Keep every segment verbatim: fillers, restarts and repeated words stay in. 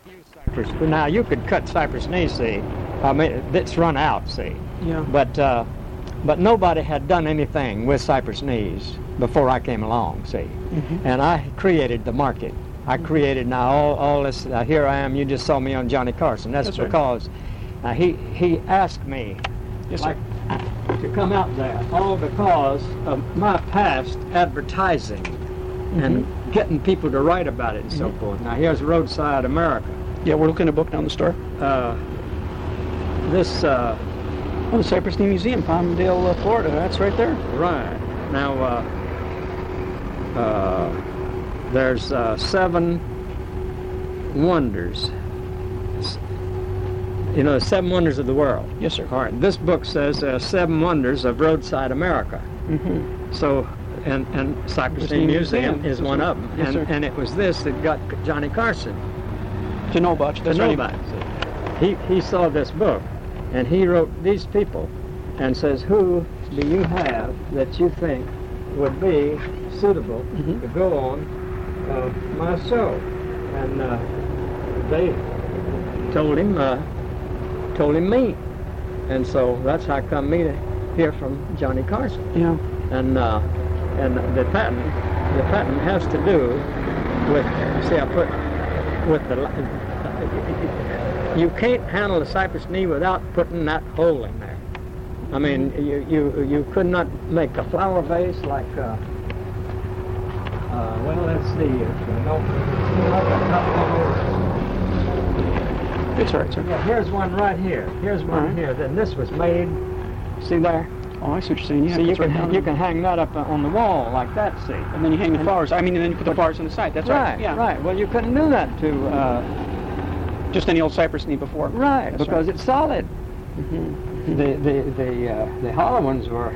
Cypress. Now you could cut cypress knees, see. I mean, it's run out, see. Yeah. But uh, but nobody had done anything with cypress knees before I came along, see. Mm-hmm. And I created the market. I created now all all this. Uh, here I am. You just saw me on Johnny Carson. That's, That's right. because uh, he he asked me Yes, like, sir. to come out there, all because of my past advertising and getting people to write about it and so Mhm. forth. Now here's Roadside America. Yeah, we're looking at a book down the store. Uh, this, uh, Oh, the Cypress Knee Museum, Palmdale, uh, Florida. That's right there. right, now uh, uh, there's uh, seven wonders. S- You know, the seven wonders of the world. Yes, sir. All right, this book says uh, seven wonders of Roadside America. Mm-hmm. So, and, and Cypress Cypress Knee Knee Museum Museum. is one of them. Yes, and, sir. and it was this that got Johnny Carson To know about you. to That's know right. about it. He, he saw this book, and he wrote these people and says, who do you have that you think would be suitable Mhm. to go on uh, my show? And uh, they told him, uh, told him me. And so that's how come me to hear from Johnny Carson. Yeah. And uh, and the patent, the patent has to do with, see, I put with the, li- you can't handle the cypress knee without putting that hole in there. I mean, you you you could not make a flower vase like, uh, uh, well, let's see, if, uh, no, like a couple It's all right, sir. of- yeah, here's one right here. Here's one All right. here. Then this was made. See there? Oh, I see what you're saying. Yeah, See, you that's right can down you there. can hang that up on the wall like that. See. And then you hang the flowers. I mean, and then you put the flowers on the side. That's right. Right, Yeah. right. Well, you couldn't do that to, uh, Just any old cypress knee before. right, That's because right. it's solid. Mm-hmm. The the the uh, the hollow ones were.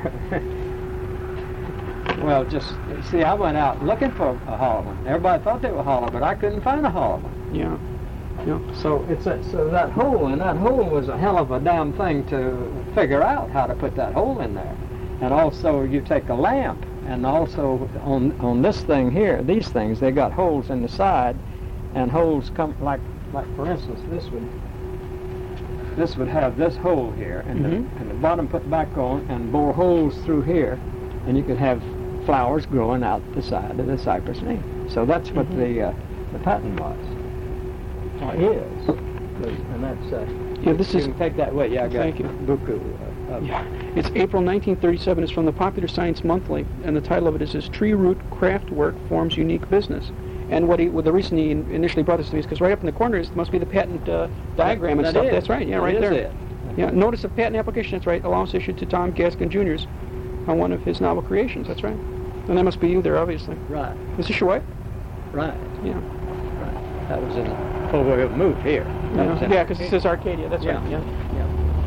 Well, just see, I went out looking for a hollow one. Everybody thought they were hollow, but I couldn't find a hollow one. Yeah. Yeah. So it's a, so that hole, and that hole was a hell of a damn thing to figure out how to put that hole in there. And also, you take a lamp, and also on on this thing here, these things, they got holes in the side, and holes come like like for instance, this would this would have this hole here, and Mhm. the and the bottom put back on, and bore holes through here, and you could have flowers growing out the side of the cypress knee. So that's what Mhm. the uh, the patent was. Or is. And that's, uh, Yeah, this you is. can take that way. Yeah, I got Thank you. buku. Uh, of- Yeah. It's April nineteen thirty-seven. It's from the Popular Science Monthly, and the title of it is "His Tree Root Craft Work Forms Unique Business." And what he, well, the reason he initially brought this to me is because right up in the corner is must be the patent uh, diagram and That stuff. is. That's right. Yeah, right That there. is it. Yeah. Notice of patent application. That's right. Allowance issued to Tom Gaskin Junior's on one of his novel creations. That's right. And that must be you there, obviously. Right, Is this your wife? right, Yeah. right. That was in, oh, we moved here. That was Yeah, in- yeah, because it says Arcadia. That's Yeah. right. Yeah. Yeah.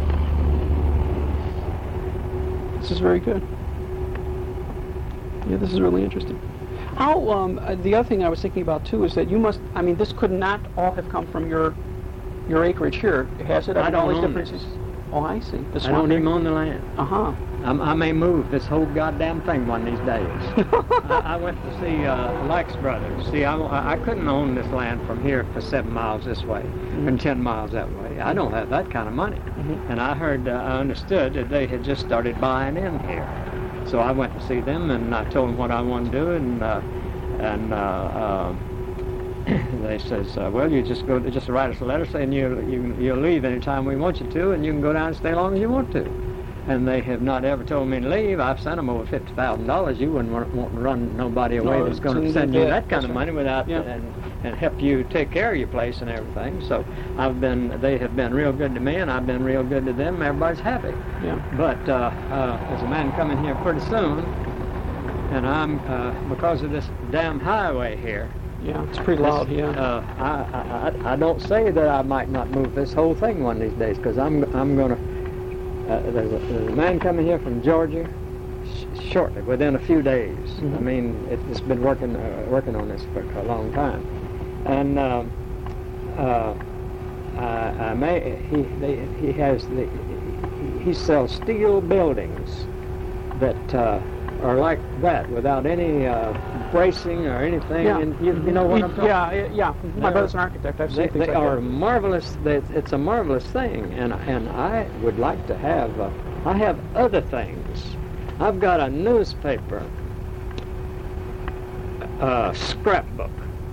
This is very good. Yeah, this is really interesting. How, um, uh, the other thing I was thinking about too is that you must, I mean, this could not all have come from your your acreage here, has it? I mean, all don't these own differences. Oh, I see. The I swamp. don't even own the land. Uh-huh. I'm, I may move this whole goddamn thing one of these days. I, I went to see uh, Likes Brothers. See, I, I couldn't own this land from here for seven miles this way and ten miles that way. I don't have that kind of money. Mhm. And I heard, uh, I understood that they had just started buying in here. So I went to see them, and I told them what I wanted to do, and uh, and uh, uh, they says, uh, well, you just go, just write us a letter saying you you you'll leave anytime we want you to, and you can go down and stay as long as you want to. And they have not ever told me to leave. I've sent them over fifty thousand dollars. You wouldn't want, want to run nobody away No, that's going it's to in send the you debt. that kind That's of right. money without Yeah. and and help you take care of your place and everything. So I've been, they have been real good to me, and I've been real good to them. Everybody's happy. Yeah. But uh, uh, there's a man coming here pretty soon, and I'm uh, because of this damn highway here. Yeah, it's pretty loud, yeah. Uh, I, I I don't say that I might not move this whole thing one of these days, because I'm I'm gonna. Uh, there's, a, there's a man coming here from Georgia sh- shortly, within a few days. Mhm. I mean, it, it's been working uh, working on this for a long time, and um, uh, I, I may he they, he has the he sells steel buildings that uh, are like that, without any uh, bracing or anything. Yeah. And you, you know what I'm talking Yeah, yeah. yeah. My They're- brother's an architect. I've seen They, things they like are that. marvelous. They, it's a marvelous thing, and and I would like to have. Uh, I have other things. I've got a newspaper, uh, scrapbook.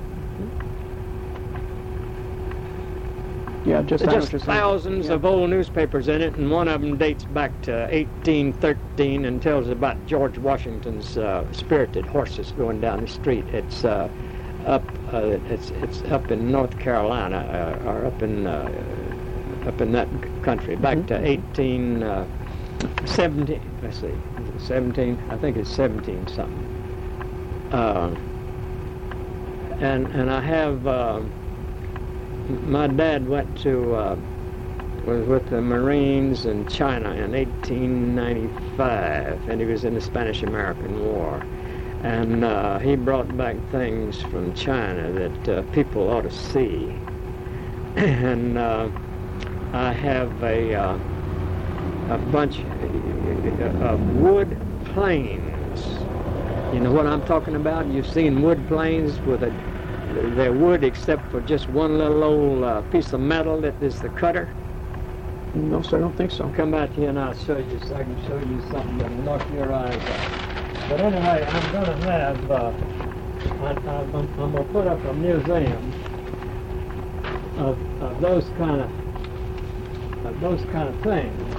Yeah, just, I know what Just you're saying. thousands Yeah. of old newspapers in it, and one of them dates back to eighteen thirteen and tells about George Washington's uh, spirited horses going down the street. It's uh, up. Uh, it's it's up in North Carolina, uh, or up in uh, up in that country, back Mhm. to eighteen seventeen. Let's see, is it seventeen. I think it's seventeen something. Uh, and and I have. Uh, My dad went to, uh, was with the Marines in China in eighteen ninety-five, and he was in the Spanish-American War. And uh, he brought back things from China that uh, people ought to see. And uh, I have a, uh, a bunch of wood planes. You know what I'm talking about? You've seen wood planes with a They're wood except for just one little old uh, piece of metal that is the cutter. No, sir, I don't think so. Come out here and I'll show you, so I can show you something that'll knock your eyes out. But anyway, I'm going to have, uh, I, I, I'm, I'm going to put up a museum of, of those kind of, of those kind of things.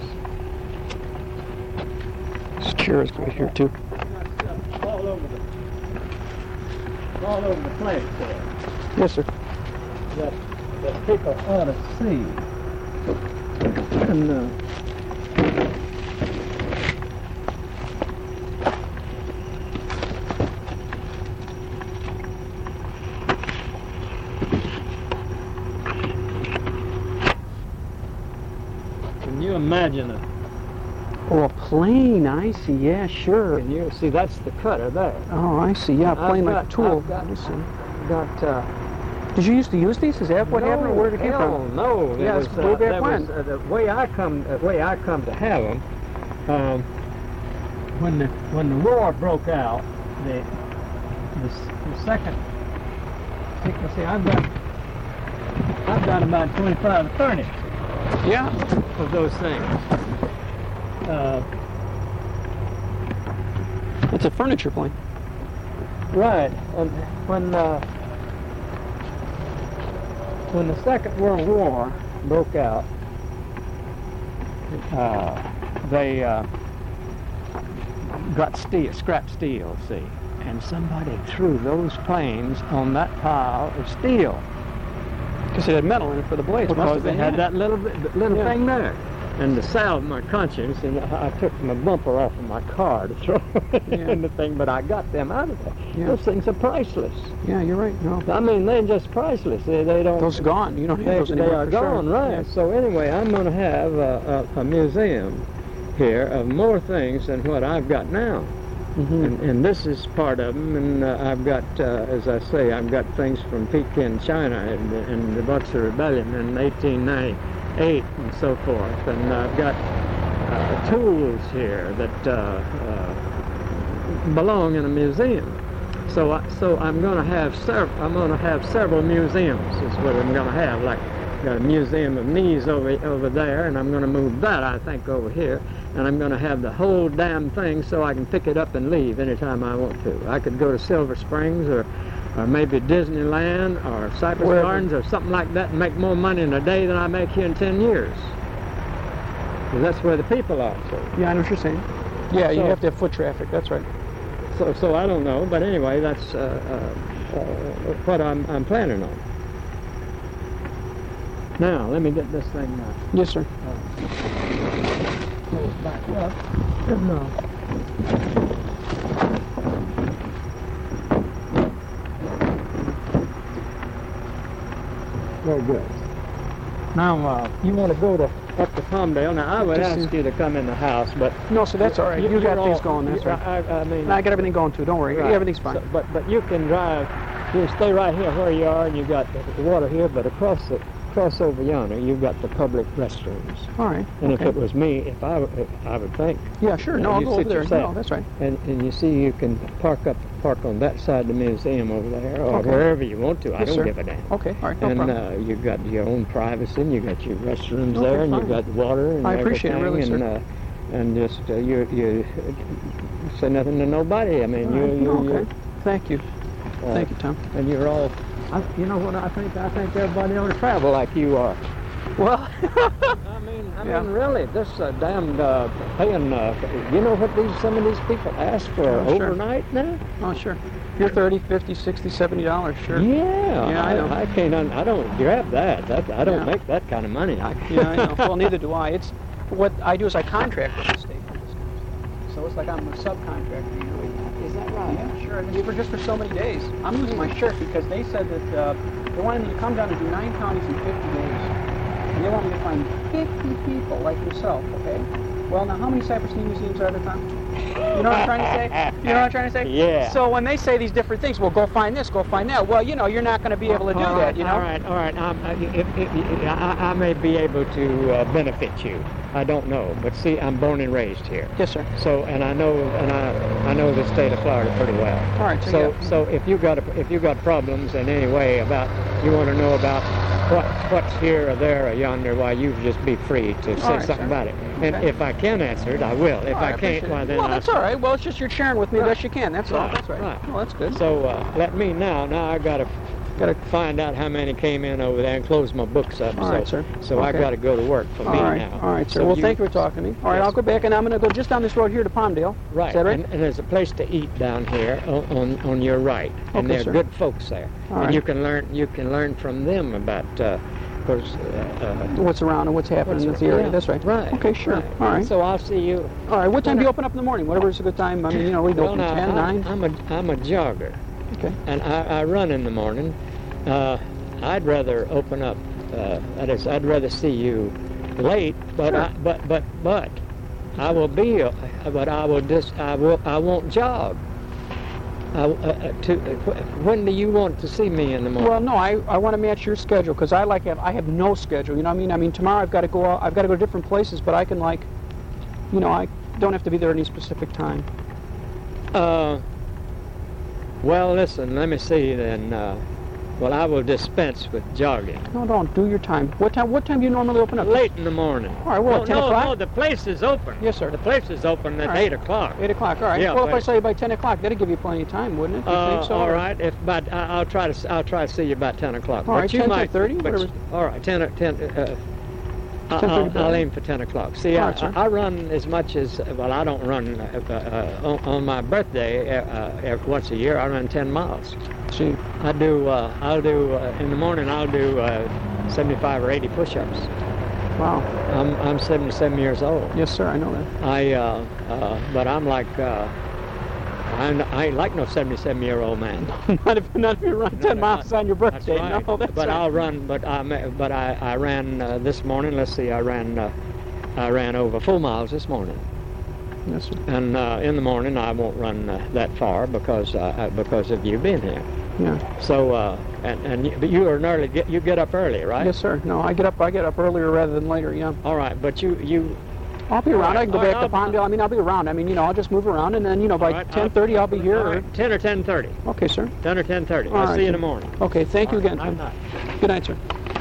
This chair is right here, too. All over the, all over the place there. Yes, sir. That, that people ought to see. And, uh, can you imagine it? Oh, a plane. I see. Yeah, sure. Can you see? That's the cutter there. Oh, I see. Yeah, a I've plane like got- a tool. I've got- I see. Got. Uh, Did you used to use these? Is that what no, happened, or where did it come hell from? No, there Yeah, was, it's uh, way back there when. was, uh, the way I come, the way I come to have them. Um, when the when the war broke out, the the, s- the second. You can see, I've got I've got about twenty-five, thirty Yeah. of those things. Uh, It's a furniture plane. Right, and when uh, when the Second World War broke out, uh, they uh, got steel, scrap steel, see, and somebody threw those planes on that pile of steel Because it had metal in it for the blades. Must because have they been, had yeah. that little bit- little Yeah. thing there. And to salve my conscience, and I I took my bumper off of my car to throw Yeah. in the thing, but I got them out of there. Yeah. Those things are priceless. Yeah, you're right. No, I mean, they're just priceless. They, they don't. those are gone. You don't have They, those they anymore. are for sure. gone, right? Yeah. So anyway, I'm going to have a, a, a museum here of more things than what I've got now. Mhm. And, and this is part of them, and uh, I've got, uh, as I say, I've got things from Pekin, China, and, and the Boxer Rebellion in eighteen ninety-eight and so forth. And I've got uh, tools here that uh, uh, belong in a museum. So, I, so I'm going to have several. I'm going to have several museums. Is what I'm going to have. Like, got a museum of knees over over there, and I'm going to move that, I think, over here. And I'm going to have the whole damn thing so I can pick it up and leave anytime I want to. I could go to Silver Springs or, or maybe Disneyland or Cypress Wherever. Gardens or something like that and make more money in a day than I make here in ten years. 'Cause that's where the people are. So, Yeah, I know what you're saying. Yeah, you So- have to have foot traffic. That's right. so, so I don't know. But anyway, that's uh, uh, uh, what I'm, I'm planning on. Now, let me get this thing uh, Yes, sir. pulled back up. No. Very good. Now, uh, you want to go to up to Palmdale. Now, I would Just ask see- you to come in the house, but No, so that's all right. You, you're got things all- going. That's you- right. I, I mean, I got everything going too. Don't worry. Right. Everything's fine. So, but but you can drive. You stay right here where you are, and you got the, the water here. But across the cross over yonder, you've got the public restrooms. All right. And okay. if it was me, if I, if I would think. Yeah, sure. you No, know, I'll you go over sit there. yourself. No, that's right. And and you see, you can park up, park on that side of the museum over there, or Okay. wherever you want to. I Yes, don't sir. give a damn. Okay, all right, no and problem. uh, you've got your own privacy, and you've got your restrooms Okay, there, and fine. you've got water and I appreciate it, everything, really, and, sir. Uh, and just uh, you you say nothing to nobody. I mean, All you right, you, okay. you Thank you. uh, Thank you, Tom. and you're all. I, you know what I think? I think everybody ought to travel like you are. Well, I mean, I Yeah. mean, really, this uh, damned uh, paying. Uh, you know what these some of these people ask for Oh, sure. overnight now? oh, sure. You're thirty, fifty, sixty, seventy dollars, sure. Yeah, Yeah, I know. I, can't. Un- I don't grab that. That I don't Yeah. make that kind of money. I, Yeah, I know. Well, neither do I. It's what I do is I contract with the state for this kind of stuff. So it's like I'm a subcontractor. You know. Is that right? Yeah, sure. And it's for just for so many days. I'm losing my shirt because they said that uh, they wanted me to come down and do nine counties in fifty days. And they want me to find fifty people like yourself, okay? Well, now how many Cypress Knee museums are there, Tom? You know what I'm trying to say? You know what I'm trying to say? Yeah. So when they say these different things, well, go find this, go find that. Well, you know, you're not going to be able to do All that, right, you know? All right, all right. Um, I, if, if, if, I, I may be able to uh, benefit you. I don't know, but see, I'm born and raised here. Yes, sir. So, and I know, and I, I know the state of Florida pretty well. All right, so, So, yeah. so if you got a, if you got problems in any way about, you want to know about what what's here or there or yonder, why you just be free to say All right, something sir. about it. And Okay. if I can answer it, I will. If All right, I can't, appreciate why it. then well, I. that's all right. Well, it's just you're sharing with me Right. the best you can. That's all. Right, That's right. right. Well, that's good. So uh, let me now. Now I gotta gotta find out how many came in over there and close my books up. All so, right, sir. So I Okay. gotta go to work for all me right. now. All right, sir. So well, you- thank you for talking to me. All right, Yes. I'll go back and I'm going to go just down this road here to Palmdale. Right, Is that right? and, and there's a place to eat down here on on, on your right, and Okay, there are sir. good folks there, All and right. you can learn you can learn from them about, uh, of course, uh, uh, What's around and what's happening in this area. yeah, That's right. Right. Okay, sure. right. All right. So I'll see you. All right. What time do you open up in the morning? Whatever is a good time. I mean, you know, we Well, open now ten, I'm, nine. I'm a I'm a jogger, Okay. and I, I run in the morning. Uh, I'd rather open up. Uh, that is, I'd rather see you late, but Sure. I, but but but I will be. Uh, but I will just I will I won't jog. I, uh, uh, to, uh, when do you want to see me in the morning? Well, no, I, I want to match your schedule because I like have I have no schedule. You know what I mean? I mean tomorrow I've got to go out, I've got to go to different places, but I can like, you know, I don't have to be there at any specific time. Uh, well, listen, let me see then. Uh, well, I will dispense with jogging. No, don't do your time. What time? What time do you normally open up? Late in the morning. All right, well, no, ten no, o'clock? no, the place is open. Yes, sir. The place is open at All right. eight o'clock. Eight o'clock. All right. Yeah, well, if I but- saw you by ten o'clock, that'd give you plenty of time, wouldn't it? Do you Uh, think so? all Or- right. If but I, I'll try to I'll try to see you about ten o'clock. All but right, you ten, might, ten-thirty, but- whatever. All right, ten or ten. Uh, I'll, ten thirty, I'll, I'll better. aim for ten o'clock. See, All I, right, sir. I run as much as well. I don't run uh, uh, on, on my birthday uh, uh, once a year. I run ten miles. See. I do. Uh, I'll do uh, in the morning. I'll do uh, seventy-five or eighty push-ups. Wow. I'm I'm seventy-seven years old. Yes, sir. I know that. I uh, uh, but I'm like uh, I'm, I ain't like no seventy-seven-year-old man. not if not if you run ten No, miles on your That's birthday. right. No, that's but right. I'll run. But I ma- but I I ran uh, this morning. Let's see. I ran uh, I ran over four miles this morning. Yes, sir. And uh, in the morning I won't run uh, that far because uh, because of you being here. Yeah. So uh, and and you, but you are an early. Get, you get up early, right? Yes, sir. No, I get up. I get up earlier rather than later. Yeah. All right. But you you. I'll be around. right, I can go all back right, to I'll- Palmdale. I mean, I'll be around. I mean, you know, I'll just move around, and then, you know, by all right, ten thirty, I'll be here. All or- right, ten or ten thirty. Okay, sir. Ten or ten thirty. All I'll right, see you in sir. the morning. Okay, thank you again. I'm sir. not. Good night, sir.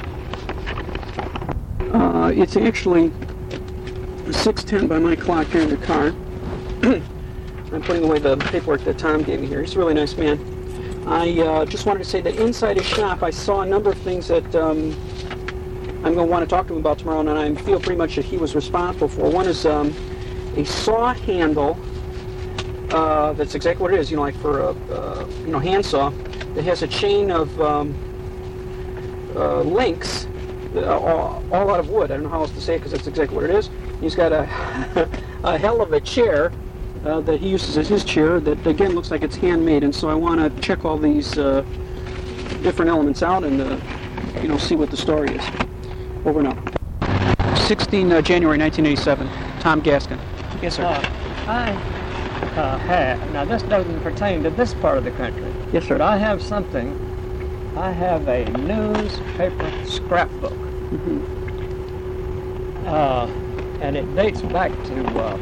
Uh, it's actually six ten by my clock here in the car. I'm putting away the paperwork that Tom gave me here. He's a really nice man. I uh, just wanted to say that inside his shop, I saw a number of things that um, I'm going to want to talk to him about tomorrow, and I feel pretty much that he was responsible for. One is um, a saw handle. Uh, that's exactly what it is. You know, like for a uh, you know handsaw that has a chain of um, uh, links, uh, all, all out of wood. I don't know how else to say it because that's exactly what it is. He's got a a hell of a chair uh, that he uses as his chair. That again looks like it's handmade. And so I want to check all these uh, different elements out and uh, you know see what the story is. Over and out. sixteen uh, January nineteen eighty-seven. Tom Gaskin. Yes, sir. Uh, I uh, have, now this doesn't pertain to this part of the country, Yes, sir. but I have something I have a newspaper scrapbook. Mhm. Uh, and it dates back to uh,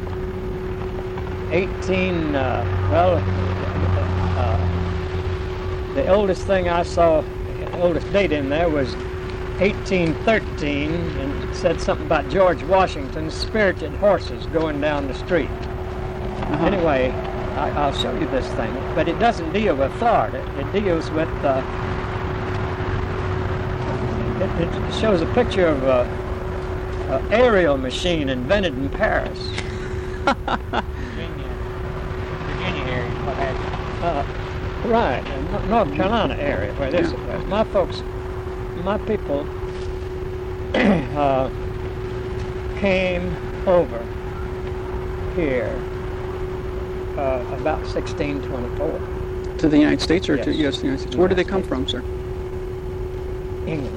eighteen, uh, well, uh, the oldest thing I saw, the oldest date in there was eighteen thirteen, and it said something about George Washington's spirited horses going down the street. Uh-huh. Anyway, I, I'll show you this thing, but it doesn't deal with Florida. It deals with, uh, it, it shows a picture of a, a aerial machine invented in Paris. Virginia. Virginia area, what have you. Uh, right, in Nor- North Carolina area where this Yeah. was. My folks, my people uh, came over here uh, about sixteen twenty-four, To the United States or to Yes. yes, the United States? Where did they United come States. from, sir? England.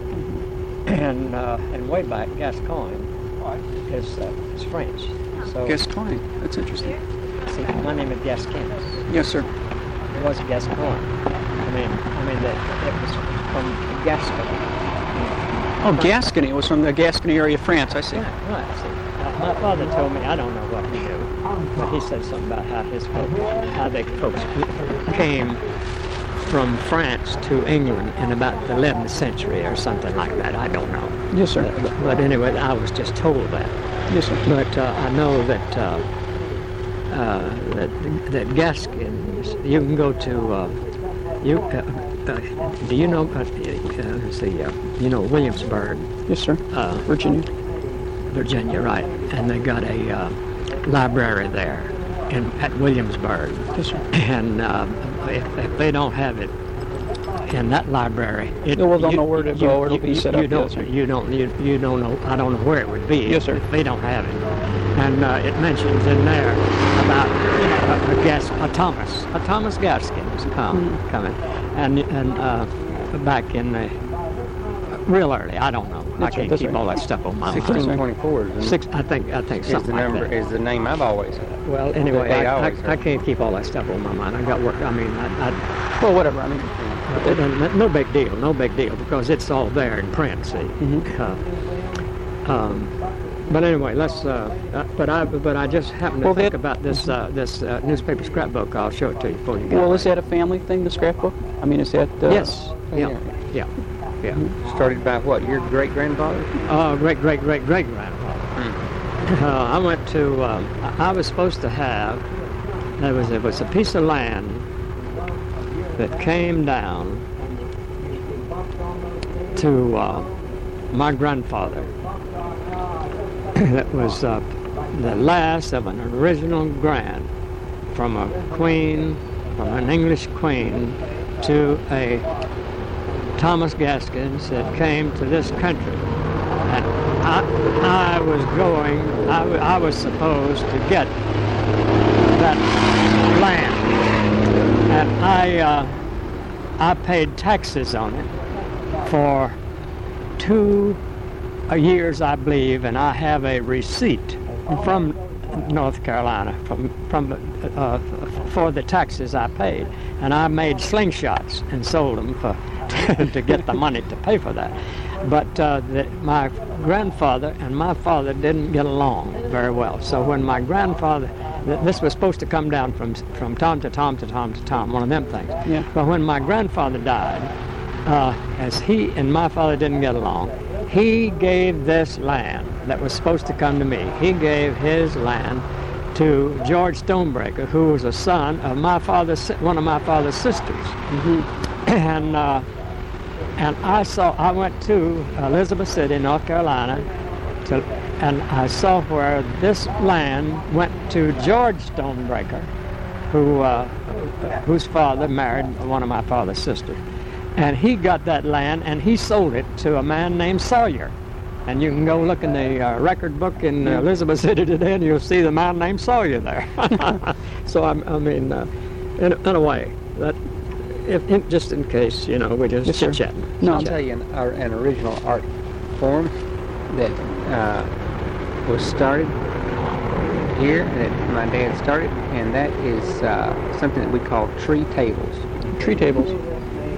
And uh, and way back, Gascoigne is, uh, is French. So, Gascoigne. That's interesting. see, my name is Gaskin. Yes, sir. It was Gascoigne. I mean, I mean that it was from Gascony. Oh, Gascony. It was from the Gascony area of France. I see. Right, right. See, uh, my father told me, I don't know what he knew, but he said something about how his folks, how they folks came from France to England in about the eleventh century or something like that. I don't know. Yes, sir. But, but anyway, I was just told that. Yes, sir. But uh, I know that uh, uh, that that Gaskins, you can go to uh, you. Uh, uh, do you know? Uh, uh, let's see. Uh, you know Williamsburg, Yes, sir. uh, Virginia. Virginia, right? And they got a uh, library there in at Williamsburg. Yes, sir. And uh, if, if they don't have it in that library, it, No, we'll don't know where to go, where it'll be set you up, Don't, yes, sir. you don't. You, you don't know. I don't know where it would be. Yes, sir. If they don't have it, and uh, it mentions in there about a, a gas, a Thomas, a Thomas Gaskins come Mm-hmm. coming, and and uh, back in the real early. I don't know. I That's right, can't that's keep right. all that stuff on my mind. sixteen twenty-four is the, Six. I think. I think is something the like number, that. is the name I've always had. Well, anyway, They I, always I, are. I can't keep all that stuff on my mind. I got work. I mean, I, I, Well, whatever. I mean, it- it- no big deal. No big deal because it's all there in print. See. Mhm. Uh, um, but anyway, let's. Uh, uh, but I. But I just happened to Well, think that- about this. Uh, this uh, newspaper scrapbook. I'll show it to you before you go. well, is that a family thing, the scrapbook? I mean, is that? Uh, yes. Yeah. yeah. Yeah. Yeah. Started by what, your great-grandfather? Oh, great, great, great, great grandfather. Uh, I went to. Um, I I was supposed to have. There was it was a piece of land that came down to uh, my grandfather. That was uh, the last of an original grant from a queen, from an English queen, to a Thomas Gaskins that came to this country. And I, I was going, I, w- I was supposed to get that land. And I, uh, I paid taxes on it for two uh, years, I believe, and I have a receipt from North Carolina from, from uh, for the taxes I paid. And I made slingshots and sold them for to get the money to pay for that. But uh, the, my grandfather and my father didn't get along very well. So when my grandfather, th- this was supposed to come down from from Tom to Tom to Tom to Tom, one of them things. Yeah. But when my grandfather died, uh, as he and my father didn't get along, he gave this land that was supposed to come to me. He gave his land to George Stonebreaker, who was a son of my father's, si- one of my father's sisters. Mm-hmm. And uh, and I saw, I went to Elizabeth City, North Carolina, to, and I saw where this land went to George Stonebreaker, who uh, whose father married one of my father's sisters. And he got that land and he sold it to a man named Sawyer. And you can go look in the uh, record book in uh, Elizabeth City today and you'll see the man named Sawyer there. So, I'm, I mean, uh, in, in a way, that if, in, just in case, you know, we're just Yes, sir. chit-chatting. No. I'll tell you an, our, an original art form that uh, was started here, that my dad started, and that is uh, something that we call tree tables. Tree tables.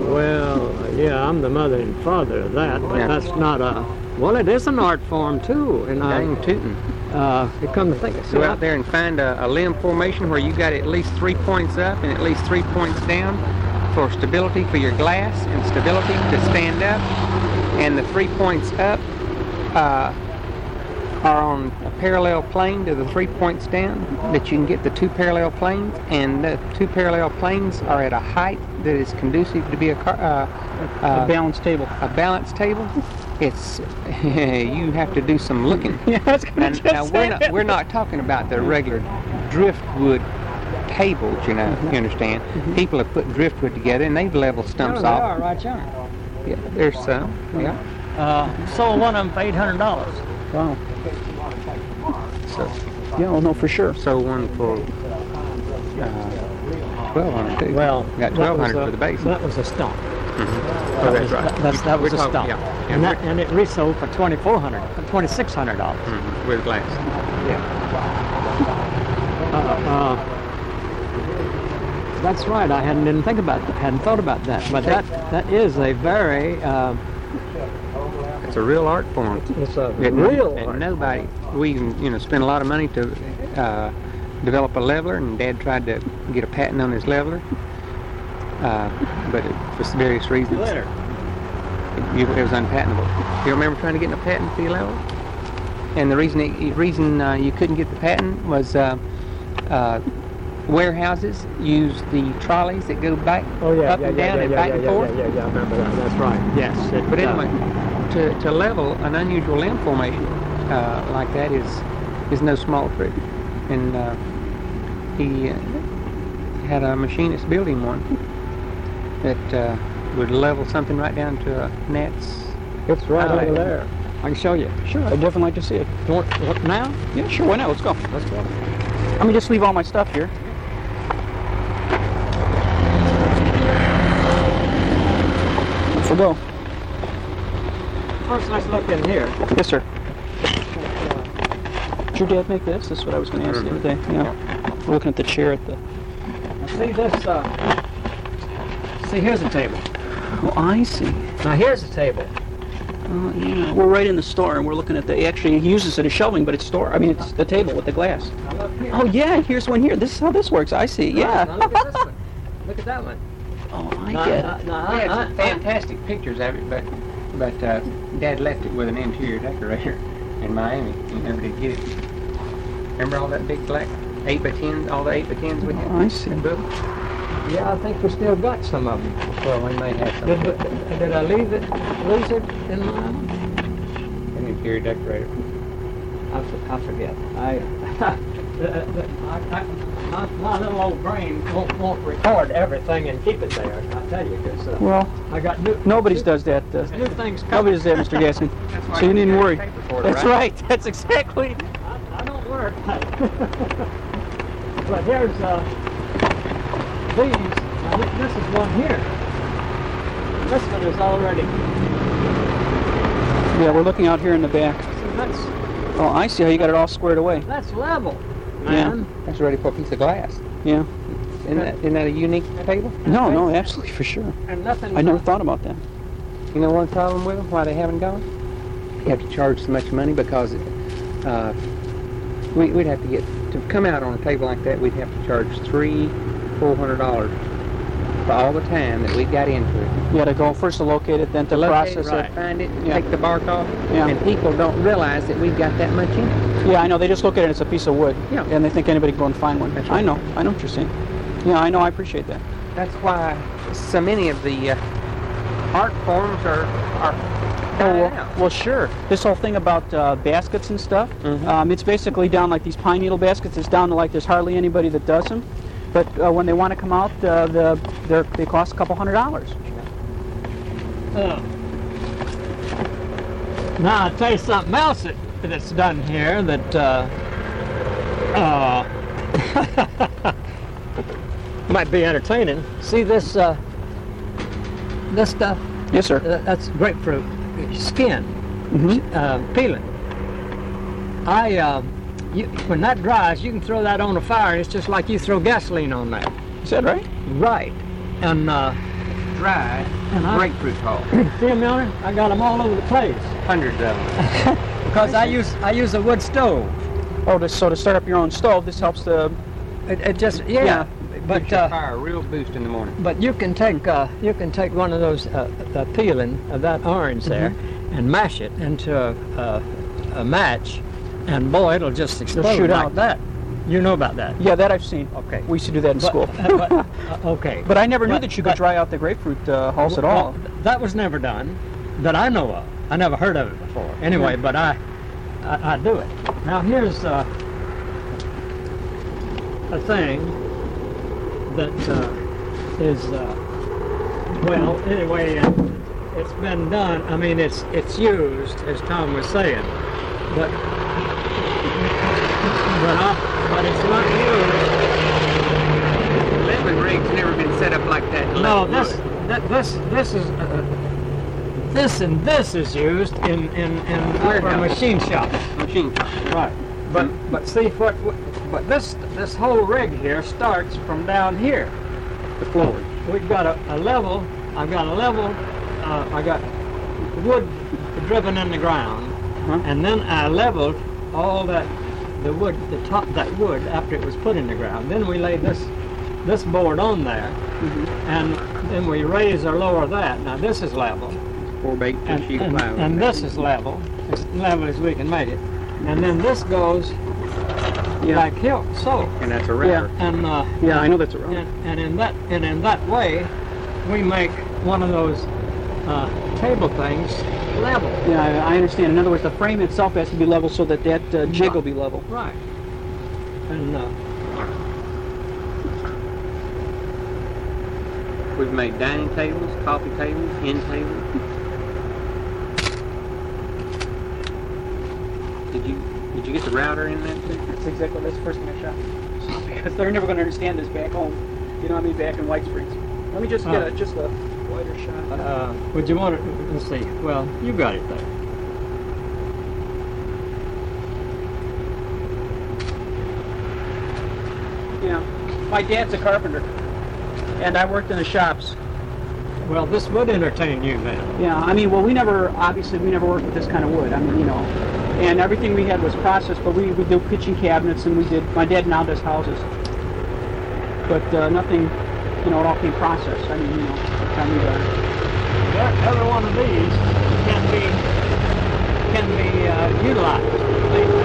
Well, yeah, I'm the mother and father of that, but Yeah. that's not a... Well, it is an art form, too. And I, Dang tootin'. uh, you come to think of Go out there and find a, a limb formation where you got at least three points up and at least three points down for stability for your glass and stability to stand up. And the three points up uh, are on a parallel plane to the three points down, that you can get the two parallel planes, and the two parallel planes are at a height that is conducive to be a, car, uh, uh, A balanced table. a balance table. It's you have to do some looking. Yeah, that's gonna And just now say we're not it. we're not talking about the regular driftwood tables, you know. You understand? People have put driftwood together and they've leveled stumps they off. are right there. Yeah, there's some. Yeah. Uh, sold one of them for eight hundred dollars. Wow. So Yeah, well, no, for sure. so one for uh, twelve hundred too. Well, got that twelve hundred was a- for the base. That was a stump. Oh, That that's was, right. that- that's, that was We're a talking- stump. yeah, yeah, and, that, we're- and it resold for twenty-four hundred dollars, twenty-six hundred dollars. Mhm, with glass. Uh, uh, that's right. I hadn't didn't think about that. Hadn't thought about that. But that that is a very uh, It's a real art form. it's a And- real and art. nobody, we even, you know, spent a lot of money to uh, develop a leveler, and Dad tried to get a patent on his leveler, uh, but it, for various reasons, it, it was unpatentable. You remember trying to get a patent for your leveler? And the reason it, reason uh, you couldn't get the patent was uh, uh, warehouses use the trolleys that go back Oh yeah, up yeah, and yeah, down yeah, and yeah, back yeah, and yeah, forth. Yeah, yeah, yeah, I remember that. That's right. Yes. It, But uh, anyway, to, to level an unusual limb formation uh, like that is is no small trick. And uh, he uh, had a machinist building one that uh, would level something right down to a gnat's. it's right I like over it. there. I can show you. Sure, I'd definitely like to see it. You want, want now? Yeah, sure, why not? Let's go. Let's go. Let me just leave all my stuff here. Off we go. First, let's look in here. Yes, sir. Did your dad make this? This is what I was going to ask the other day. Yeah. We're looking at the chair at the... See this? Uh, see, here's a table. Oh, I see. Now here's a table. Oh, yeah. We're right in the store, and we're looking at the... Actually, he uses it as shelving, but it's store. I mean, it's the table with the glass. Now look here. Oh, yeah, here's one here. This is how this works. I see. Yeah. Now look at this one. Look at that one. Oh, I Now, get now, it. now, We I, had I, some fantastic pictures of it, but but uh, Dad left it with an interior decorator in Miami. He never did get it. Remember all that big black eight by ten, all the eight by tens we had? Oh, I see. That book? yeah, I think we still got some of them. Well, we may have some. Did, did, did I leave it, lose it in my... An interior decorator. I, for- I forget. I, I, I, my, my little old brain won't, won't record everything and keep it there. I tell you, because uh, Well, I got new. nobody's does that. Uh, New things coming. nobody's does that, Mister Gaskin. That's why So you needn't have a worry. tape recorder, That's right. That's exactly... I, I don't work. But here's uh, these. Now, thi- this is one here. This one is already. Yeah, we're looking out here in the back. So that's Oh, I see how you got it all squared away. that's level. Yeah. Man. That's ready for a piece of glass. Yeah. Isn't that, isn't that a unique table? No, no, absolutely, for sure. And nothing. I never thought about that. You know one problem with them, why they haven't gone? You have to charge so much money because uh, we, we'd have to get, to come out on a table like that, we'd have to charge three, four hundred dollars for all the time that we got into it. You got to go first to locate it, then to Locate process it, it. find it, Yeah. take the bark off, Yeah. and people don't realize that we've got that much in it. Yeah, I know. They just look at it as a piece of wood. Yeah. And they think anybody can go and find one. That's I right. know. I know what you're saying. Yeah, I know. I appreciate that. That's why so many of the uh, art forms are, are Oh, dying well, out. well, sure. This whole thing about uh, baskets and stuff, Mhm. um, it's basically down like these pine needle baskets. It's down to like there's hardly anybody that does them. But uh, when they want to come out, uh, the they're, they cost a couple hundred dollars. Uh, now I'll tell you something else that, that's done here that uh, uh, might be entertaining. See this uh, this stuff? Yes, sir. Uh, that's grapefruit skin Mm-hmm. uh, peeling. I uh, you, when that dries, you can throw that on a fire. It's just like you throw gasoline on that. Is that right? Right. And uh, Dry, And I, grapefruit hull. see them, Miller? I got them all over the place. Hundreds of them. Because I use I use a wood stove. Oh, to, so to start up your own stove, this helps to... It, it just yeah. Yeah. But Gives your uh, fire a real boost in the morning. but you can take uh, you can take one of those uh, the peeling of that orange there and mash it into a, a, a match, and boy, it'll just explode shoot like out. that. You know about that? Yeah, that I've seen. Okay. We used to do that in But, school. uh, but, uh, okay. But I never knew but- that you could but- dry out the grapefruit uh, hulls at all. Well, that was never done that I know of. I never heard of it before. Anyway, Yeah. but I, I I do it. Now here's uh, a thing that uh, is uh, well anyway it, it's been done. I mean it's it's used as Tom was saying, but but I, but it's not used. Lemon rig's never been set up like that. to No, level this wood. that, this this is uh, this and this is used in in in upper Warehouse. machine shops. machine shop. Right. But but see what but this this whole rig here starts from down here. The floor. We've got a, a level. I've got a level. Uh, I got wood driven in the ground, Huh? and then I leveled all that the wood, the top that wood after it was put in the ground. Then we laid this this board on there, and then we raise or lower that. Now this is level, Four by eight and, sheet of and, plywood. and this is level, as level as we can make it. And then this goes Yeah. like hill, so. And that's a router. And uh, Yeah, I know that's a round. and, and in that and in that way, we make one of those uh, table things level. Yeah, I, I understand. In other words, the frame itself has to be level so that that uh, jig will be level. Right. And uh, We've made dining tables, coffee tables, end tables. Did you did you get the router in that too? That's exactly that's the first thing I shot. Because they're never going to understand this back home. You know what I mean? Back in White Springs. Let me just get Oh. a, just a wider shot. uh, would you want to? Let's see. Well, you got it there. Yeah. My dad's a carpenter, and I worked in the shops. Well, this would entertain you then. Yeah, I mean, well, we never, obviously, we never worked with this kind of wood. I mean, you know, and everything we had was processed, but we, we do kitchen cabinets, and we did, my dad now does houses. But uh, nothing, you know, it all came processed. I mean, you know, by the time we got it. Yeah, every one of these can be can be uh, utilized.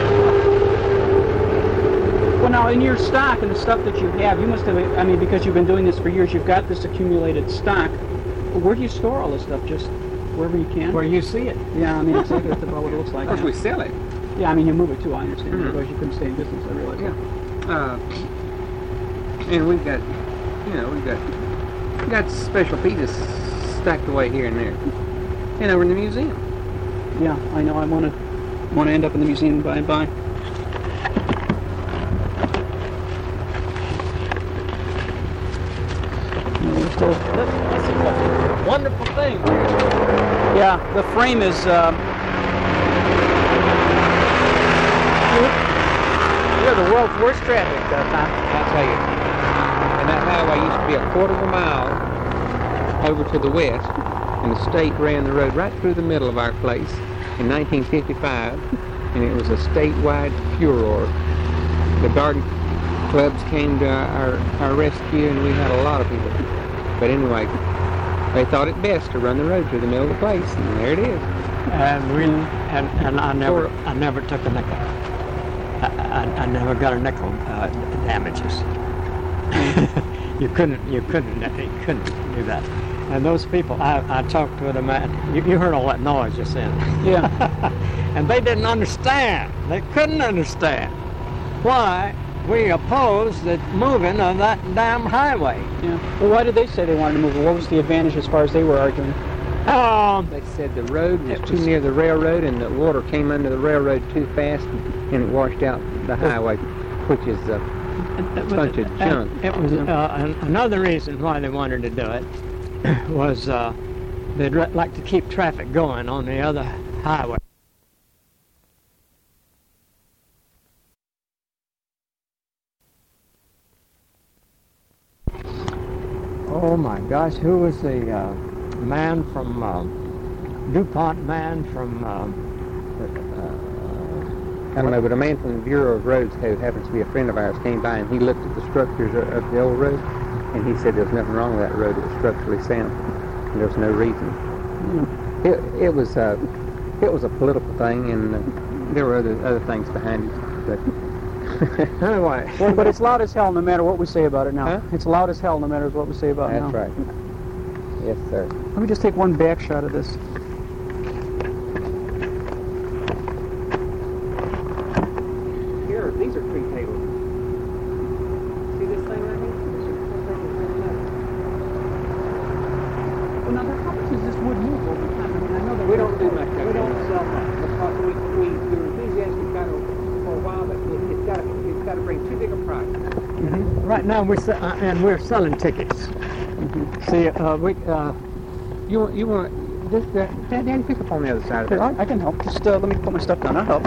Well, now, in your stock and the stuff that you have, you must have, I mean, because you've been doing this for years, you've got this accumulated stock. Where do you store all this stuff? Just wherever you can? Where you see it. Yeah, I mean, exactly that's about what it looks like. Of course, now. we sell it. Yeah, I mean, you move it too, I understand. Mhm. Otherwise, you couldn't stay in business, I realize. Yeah. Uh, and we've got, you know, we've got we've got special pieces stacked away here and there, and over in the museum. Yeah, I know. I want to want to end up in the museum by and by. No, we're still- This is a wonderful thing. Yeah, the frame is. Uh, you're the world's worst traffic, uh, Tom. I'll tell you. And that highway used to be a quarter of a mile over to the west, and the state ran the road right through the middle of our place in nineteen fifty-five, and it was a statewide furor. The garden clubs came to our, our rescue, and we had a lot of people. But anyway, they thought it best to run the road through the middle of the place, and there it is. And we and, and I never I never took a nickel. I, I, I never got a nickel uh, damages. you couldn't you couldn't you couldn't do that. And those people, I, I talked to them. You, you heard all that noise just then. Yeah. And they didn't understand. They couldn't understand why we opposed the moving of that damn highway. Yeah. Well, why did they say they wanted to move it? What was the advantage as far as they were arguing? Um, They said the road was It too was- near the railroad, and the water came under the railroad too fast, and it washed out the highway, which is a bunch of junk. It was uh, an, another reason why they wanted to do it was uh, they'd re- like to keep traffic going on the other highway. Oh my gosh, who was the uh, man from uh, DuPont man from. Uh, I don't know, but a man from the Bureau of Roads who happens to be a friend of ours came by and he looked at the structures of, of the old road and he said there was nothing wrong with that road. It was structurally sound. And there was no reason. Mm. It, it was uh, it was a political thing, and uh, there were other other things behind it. But anyway, well, but it's loud as hell no matter what we say about it now. Huh? It's loud as hell no matter what we say about it now. That's right. Yes, sir. Let me just take one back shot of this. These are tree tables. See this thing right here? Well, now, how much does this wood move over time? I mean, I know that We don't do much. We don't sell much because we, we, we're enthusiastic about it for a while, but it, it's got to it's got to bring too big a price. Mm-hmm. Right now, we're se- uh, and we're selling tickets. Mm-hmm. See, uh, we, uh, you want, you want, this, uh, Danny, pick up on the other side of Here, that. I, I can help. Just uh, let me put my stuff down. I'll help.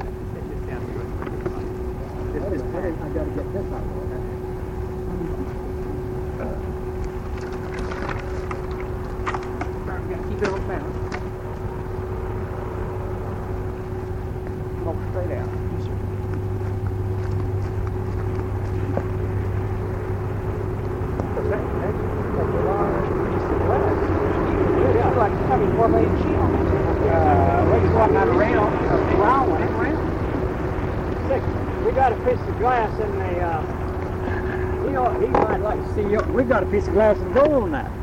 I got to get this out. Keep it on down. Walk straight out. Yes, sir. That, that's, that's a large piece of glass. Yeah, it's like having four layer sheet on it. Uh, we're just walking out of rail, a round one, ain't Six. We got a piece of glass in the, uh, he, ought, he might like to see you. We got a piece of glass and gold on that.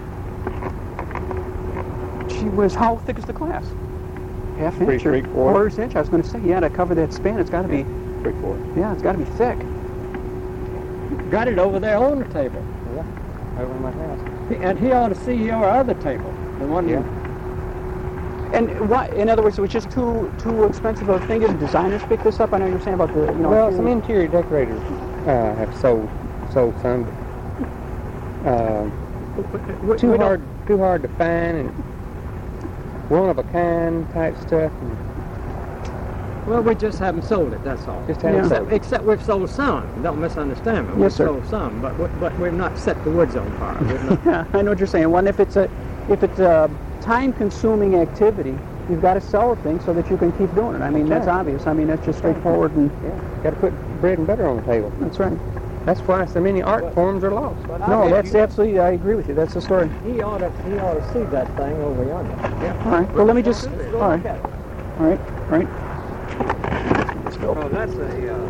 Gee whiz, how thick is the glass? Half Three, inch or three quarters. quarters inch? I was going to say, yeah, to cover that span, it's got to be, Three quarters. yeah, it's got to be thick. Got it over there on the table. Yeah, over in my house. He, and he ought to see your other table. The one Yeah. you... And what, in other words, it was just too too expensive of a thing. Did designers pick this up? I know you were saying about the, you know. Well, some interior decorators uh, have sold sold some. Uh, we, too we hard, too hard to find, and one of a kind type stuff. Well, we just haven't sold it, that's all. Just haven't except, sold it. except we've sold some. Don't misunderstand me. We've Yes, sir. sold some, but we- but we've not set the woods on fire. We've not, Yeah, I know what you're saying. One, if it's a if it's a time-consuming activity, you've got to sell the thing so that you can keep doing it. I mean, that's That's right. obvious. I mean, that's just straightforward, and Yeah, got to put bread and butter on the table. that's right. That's why so many art forms are lost. but I No, bet that's you- absolutely. I agree with you. That's the story. He ought to he ought to see that thing over yonder. All right. Well, let me just. Let's go All right. look at it. All right. All right. Let's go. Oh, that's a. Uh,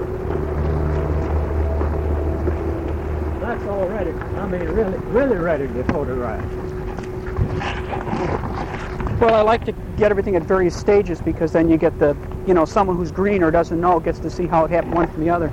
that's already. I mean, really, really ready to photograph. Well, I like to get everything at various stages because then you get the, you know, someone who's green or doesn't know gets to see how it happened one from the other.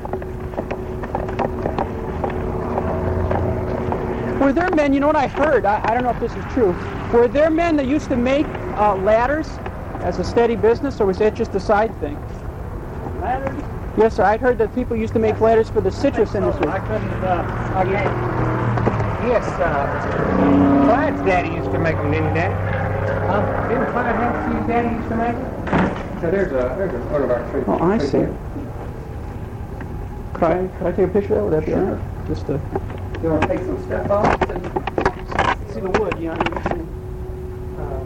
Were there men, you know what I heard, I, I don't know if this is true, were there men that used to make uh, ladders as a steady business, or was that just a side thing? Ladders? Yes, sir. I'd heard that people used to make ladders for the citrus industry. I couldn't. Uh, Oh, yeah. Yes, uh, Clyde's daddy used to make them, didn't he, Daddy? Uh, didn't Clyde have to see Daddy used to make them? So there's a, there's a, one of our trees. Oh, I see. Could I, could I take a picture of that? Would that be all right? Just to You want to take some stuff off? see the wood, you know. Uh,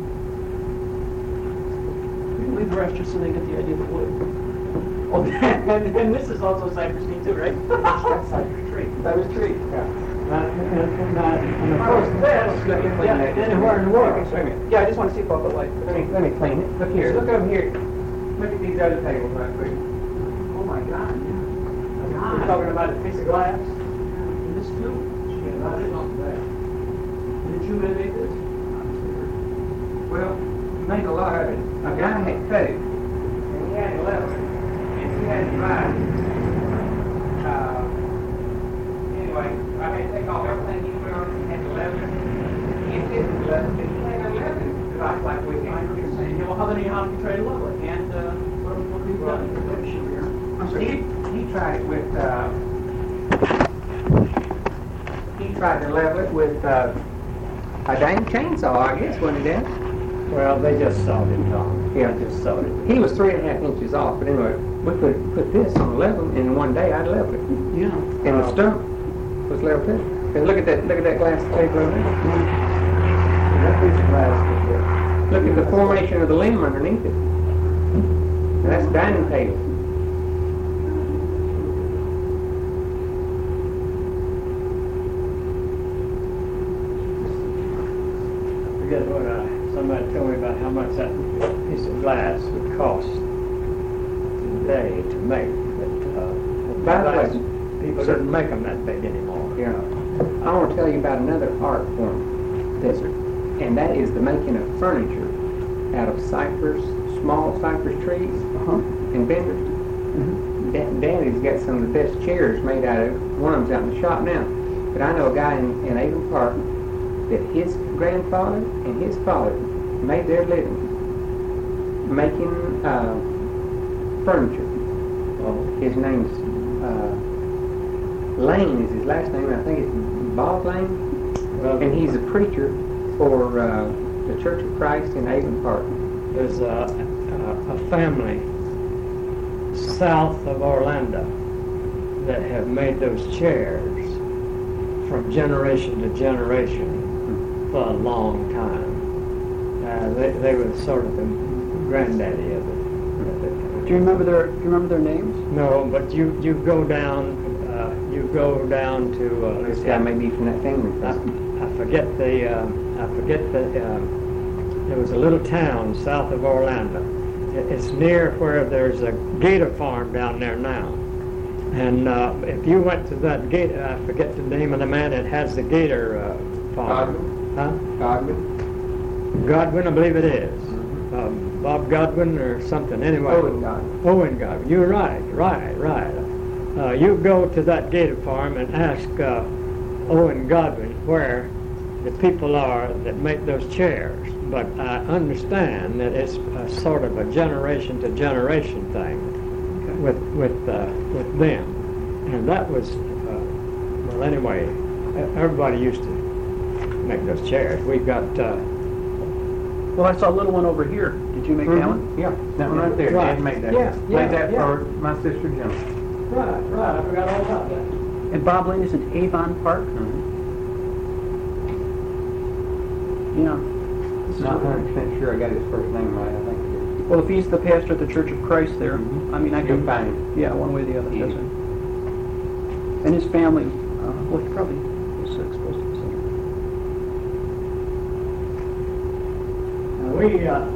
You can leave the rest just so they get the idea of the wood. Oh, and, and this is also cypress tree too, right? That's cypress tree. Cypress tree. Yeah. and, and, and of Oh, course, this. Let me clean Yeah, that. anywhere in the world. Wait a minute. Yeah, I just want to see if I'll put light. Let me, let me clean it. Look here. Look over here. Look at these other tables right quick. Oh my God. We're talking about a piece of glass. This too. Did you make this? Well, made a lot of it. A guy had cut it, and he had it level, and he had it right. Uh, anyway, I had to take off everything he put on it, and had to level it. He didn't level it, he had to level it, like, like we did. Well, how many how did you try to level it? And uh, what, what have you done? Let me show you here. He, he tried it with, uh, he tried to level it with, uh, a dang chainsaw, I guess, wasn't he, Dad? Well, they just sawed it, Tom. Yeah. They just sawed it. He was three and a half inches off, but anyway, we could put this on a level, and in one day I'd level it. Yeah. And the stump was level too. And look at that, look at that glass table over there. That piece of glass is good. Look at the formation of the limb underneath it. And that's dining table. I forget what uh, somebody told me about how much that piece of glass would cost today to make. But uh, By the glass, way, people sir. didn't make them that big anymore. Yeah. I want to tell you about another art form, that's, and that is the making of furniture out of cypress, small cypress trees Uh-huh. and benders. Mm-hmm. Dan- Danny's got some of the best chairs made out of. One of them's out in the shop now. But I know a guy in, in Avon Park that his grandfather and his father made their living making uh, furniture. Well, his name's uh, Lane is his last name. I think it's Bob Lane. Well, And he's a preacher for uh, the Church of Christ in Avon Park. there's a, a, a family south of Orlando that have made those chairs from generation to generation for a long time. Uh, they, they were sort of the granddaddy of it. Do you remember their? Do you remember their names? No, but you, you go down, uh, you go down to. Uh, This guy may be from that family. I, I forget the. Uh, I forget the. Um, there was a little town south of Orlando. It, it's near where there's a gator farm down there now. And uh, if you went to that gator, I forget the name of the man that has the gator uh, farm. Huh? Godwin? Godwin, I believe it is. Um, Bob Godwin or something. Anyway. Owen Godwin. Owen Godwin. You're right, right, right. Uh, you go to that gator farm and ask uh, Owen Godwin where the people are that make those chairs. But I understand that it's a sort of a generation to generation thing with with uh, with them, and that was uh, well. Anyway, everybody used to make those chairs. We've got. Uh, Well, I saw a little one over here. Did you make that one? Yeah, that one right there. Right. Dad made that. Yeah, Made yeah, that yeah. for my sister Jim. right, right. I forgot all about that. And Bob Lane is in Avon Park. Yeah. This is Not what- one hundred percent sure I got his first name right. I think it is. Well, if he's the pastor at the Church of Christ there, Mhm. I mean, I You'll can. find him. Yeah, one way or the other. Yeah. That's it. And his family. Uh, well, he probably was exposed to this. Now we uh,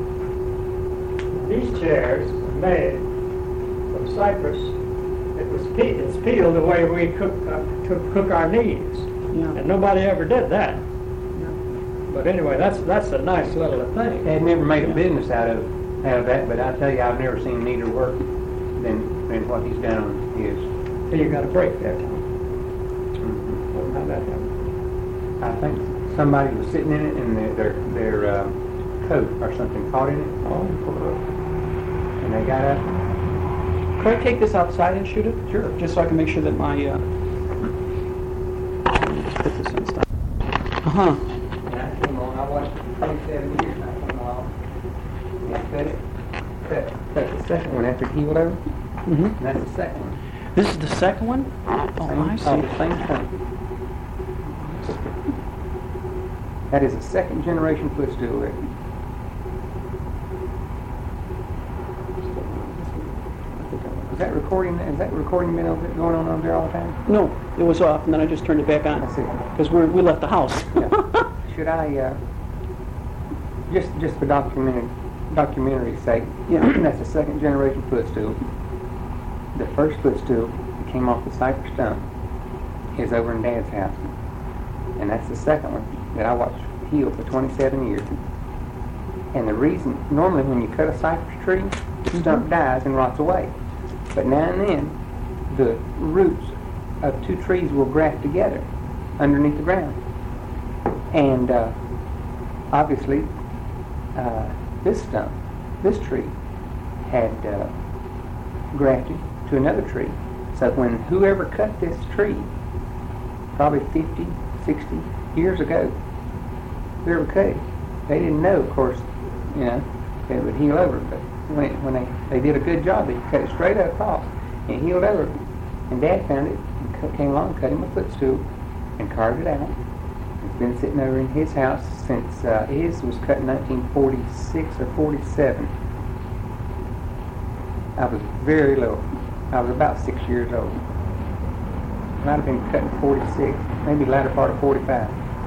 these chairs were made from cypress. It was pe- it's peeled the way we cook uh, to cook our knees, Yeah. and nobody ever did that. But anyway, that's that's a nice little thing. Dad never made a business out of out of that, but I tell you, I've never seen neater work than than what he's done on his. So you got a break there, Tom. How that happened? I think somebody was sitting in it, and their their, their uh, coat or something caught in it, Oh, and they got up. Could I take this outside and shoot it? Sure. Just so I can make sure that my. Uh, put this in stop. Uh huh. And I came on. I watched it for twenty-seven years. And I came on. And cut it. Cut, cut the second one after it healed over. Mm-hmm. And that's the second one. This is the second one. Oh, Same, I all the see. same thing. That is a second generation footstool there. Is that recording? Is that recording been over, going on over there all the time? No, it was off, and then I just turned it back on I see. because we we left the house. Yeah. Should I, uh, just just for documentary documentary's sake? Yeah. That's a second generation footstool. The first footstool that came off the cypress stump is over in Dad's house, and that's the second one that I watched heal for twenty-seven years. And the reason, normally when you cut a cypress tree, the stump dies and rots away. But now and then, the roots of two trees will graft together underneath the ground. And uh, obviously, uh, this stump, this tree, had uh, grafted to another tree. So when whoever cut this tree, probably fifty, sixty years ago, whoever cut it, they didn't know, of course, you know, that it would heal over. But when, it, when they, they did a good job, they cut it straight up across and it healed over. And Dad found it and cut, came along and cut him a footstool and carved it out It's been sitting over in his house since uh, his was cut in nineteen forty-six or forty-seven. I was very little. I was about six years old. Might have been cut in forty-six, maybe the latter part of forty-five.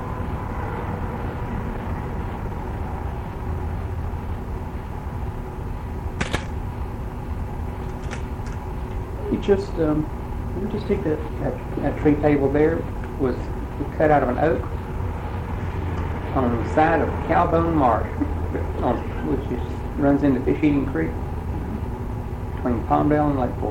You just, um, you just take that. That, that tree table there was cut out of an oak on the side of Calbone Marsh, on, which is, runs into Fish Eating Creek between Palmdale and Lakeport.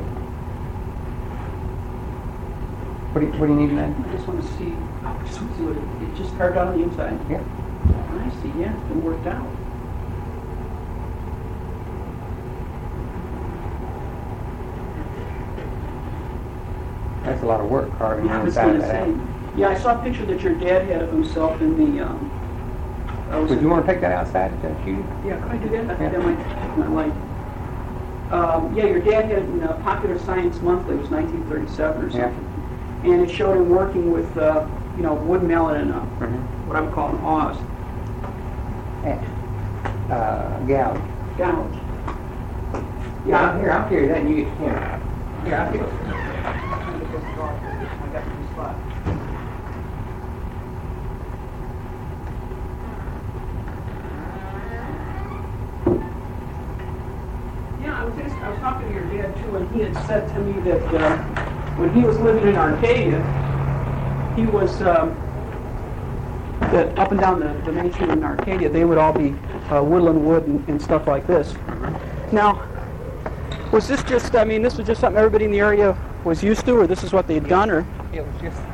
What do you, what do you need to know? I just want to see, I just want to see what it, it's just carved out on the inside. Yeah. I see, yeah, it's been worked out. That's a lot of work carving Yeah, I the was inside of gonna that say. out. Yeah, I saw a picture that your dad had of himself in the, um... I was Would you want to take that outside to shoot? Yeah, could I do that? I think Yeah. that might, might like... Um, yeah, your dad had it in uh, Popular Science Monthly, it was nineteen thirty-seven or Yeah. something. And it showed him working with, uh, you know, wood melon and uh, Mm-hmm. what I would call an Oz. Uh, gouge. Gouge. Yeah, I'm here. I'll carry that and you get the camera. Here, I'll carry it. I got the spot. Yeah, I was, just, I was talking to your dad too, and he had said to me that uh, when he was living in Arcadia, he was um, that up and down the, the main street in Arcadia, they would all be uh, woodland wood and, and stuff like this. Now, was this just? I mean, this was just something everybody in the area was used to, or this is what they'd done, or? It was just,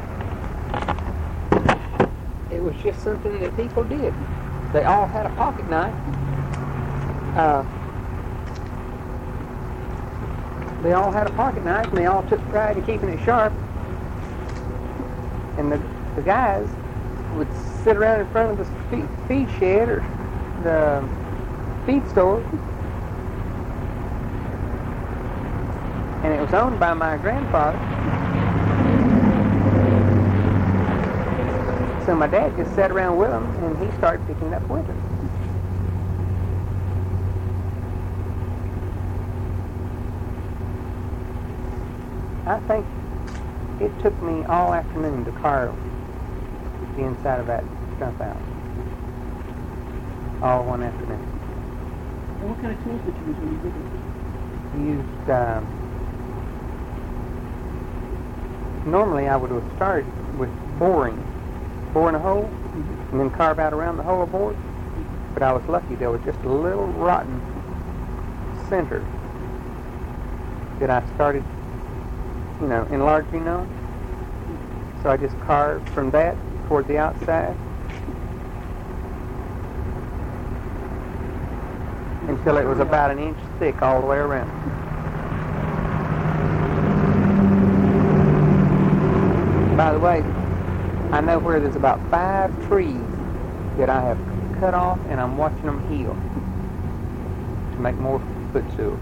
it was just something that people did. They all had a pocket knife. Uh, they all had a pocket knife, and they all took pride in keeping it sharp. And the, the guys would sit around in front of the feed, feed shed or the feed store. And it was owned by my grandfather. So my dad just sat around with him, and he started picking up with him. I think it took me all afternoon to carve the inside of that stuff out. All one afternoon. And what kind of tools did you use when you did it? We used, um, normally I would have started with boring, boring a hole, mm-hmm. and then carve out around the hole of board. But I was lucky there was just a little rotten center that I started, you know, enlarging on. So I just carved from that toward the outside until it was about an inch thick all the way around. By the way, I know where there's about five trees that I have cut off, and I'm watching them heal to make more foot soil.